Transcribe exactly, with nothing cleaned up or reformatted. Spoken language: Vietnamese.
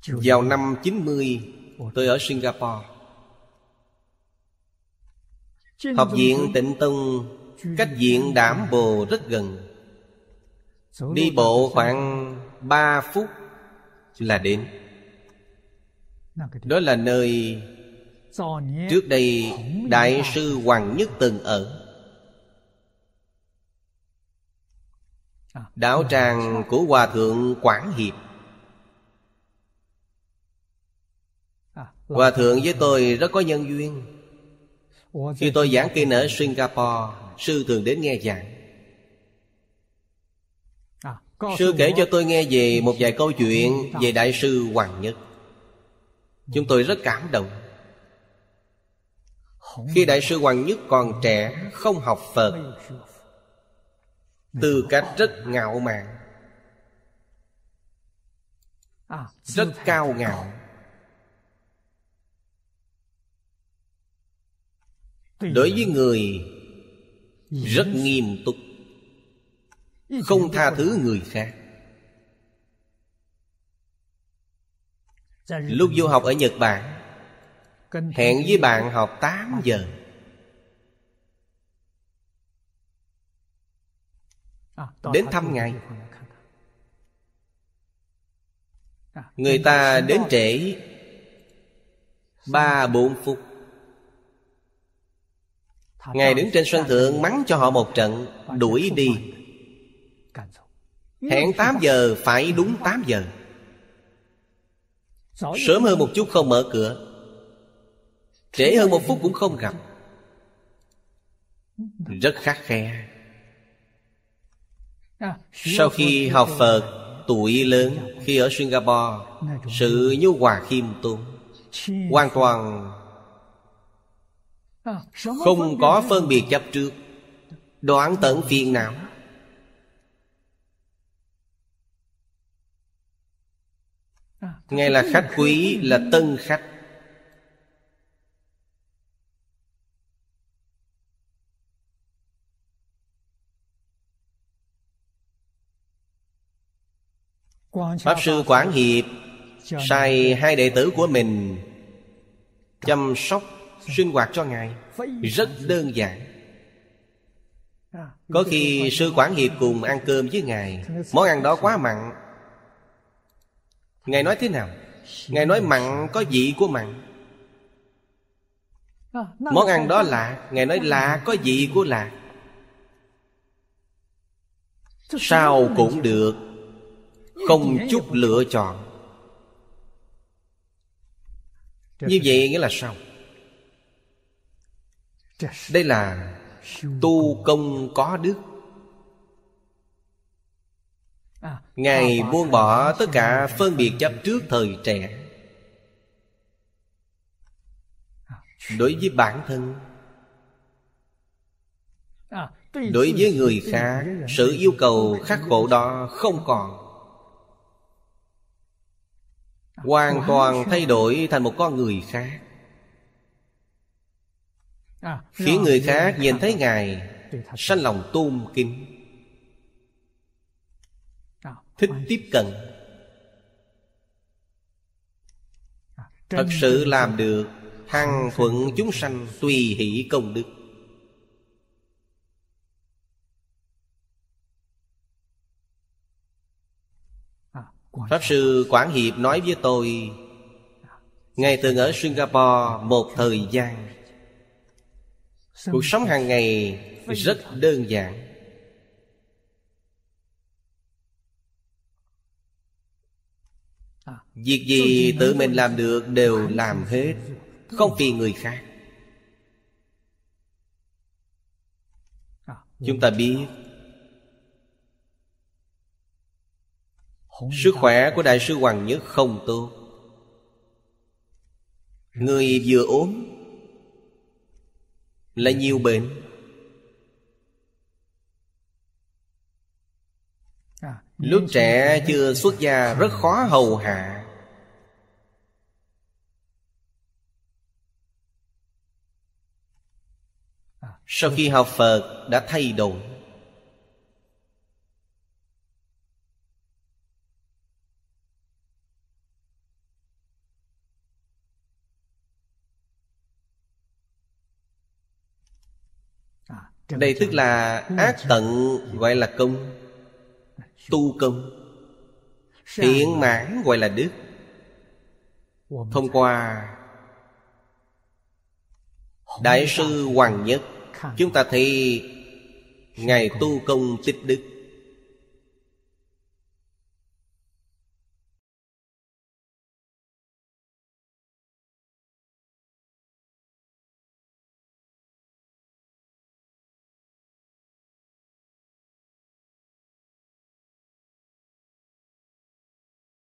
Vào năm chín mươi, tôi ở Singapore. Học viện Tịnh Tông cách viện Đảm Bồ rất gần. Đi bộ khoảng ba phút là đến. Đó là nơi trước đây Đại sư Hoàng Nhất từng ở. Đạo tràng của Hòa Thượng Quảng Hiệp. Hòa Thượng với tôi rất có nhân duyên. Khi tôi giảng kinh ở Singapore, sư thường đến nghe giảng. Sư kể cho tôi nghe về một vài câu chuyện về Đại sư Hoàng Nhất. Chúng tôi rất cảm động. Khi Đại sư Hoàng Nhất còn trẻ, không học Phật, tư cách rất ngạo mạn, rất cao ngạo. Đối với người rất nghiêm túc, không tha thứ người khác. Lúc du học ở Nhật Bản, hẹn với bạn học tám giờ. Đến thăm ngài. Người ta đến trễ ba bốn phút. Ngài đứng trên sân thượng mắng cho họ một trận, đuổi đi. Hẹn tám giờ phải đúng tám giờ. Sớm hơn một chút không mở cửa, trễ hơn một phút cũng không gặp. Rất khắt khe. Sau khi học Phật, tuổi lớn, khi ở Singapore, sự nhu hòa khiêm tốn, hoàn toàn không có phân biệt chấp trước, đoạn tận phiền não. Ngài là khách quý, là tân khách. Pháp sư Quảng Hiệp sai hai đệ tử của mình chăm sóc sinh hoạt cho Ngài. Rất đơn giản. Có khi sư Quảng Hiệp cùng ăn cơm với Ngài, món ăn đó quá mặn. Ngài nói thế nào? Ngài nói mặn có vị của mặn. Món ăn đó lạ, Ngài nói lạ có vị của lạ. Sao cũng được, không chút lựa chọn. Như vậy nghĩa là sao? Đây là tu công có đức. Ngài buông bỏ tất cả phân biệt chấp trước thời trẻ. Đối với bản thân, đối với người khác, sự yêu cầu khắc khổ đó không còn. Hoàn toàn thay đổi thành một con người khác, khiến người khác nhìn thấy Ngài sanh lòng tôn kính, thích tiếp cận. Thật sự làm được hằng thuận chúng sanh, tùy hỷ công đức. Pháp sư Quảng Hiệp nói với tôi, Ngài từng ở Singapore một thời gian. Cuộc sống hàng ngày rất đơn giản. Việc gì tự mình làm được đều làm hết, không phiền người khác. Chúng ta biết sức khỏe của Đại sư Hoàng Nhất không tốt. Người vừa ốm lại nhiều bệnh. Lúc trẻ chưa xuất gia rất khó hầu hạ. Sau khi học Phật đã thay đổi. Đây tức là ác tận gọi là công, tu công. Thiện mãn gọi là đức. Thông qua Đại sư Hoàng Nhất, chúng ta thấy Ngài tu công tích đức.